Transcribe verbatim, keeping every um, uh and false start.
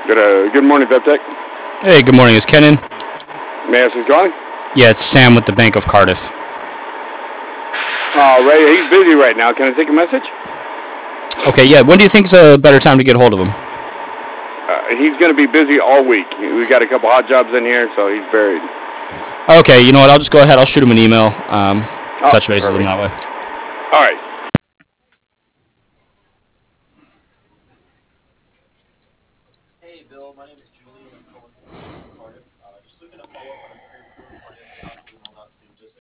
Good, uh, good morning, VevTech. Hey, good morning. Is Ken in? May I ask who's calling? Yeah, it's Sam with the Bank of Cardiff. Oh, Ray, he's busy right now. Can I take a message? Okay, yeah. When do you think is a better time to get hold of him? Uh, he's going to be busy all week. We got a couple hot jobs in here, so he's buried. Okay, you know what? I'll just go ahead. I'll shoot him an email. Um, Oh, touch base with him perfect. that way. All right.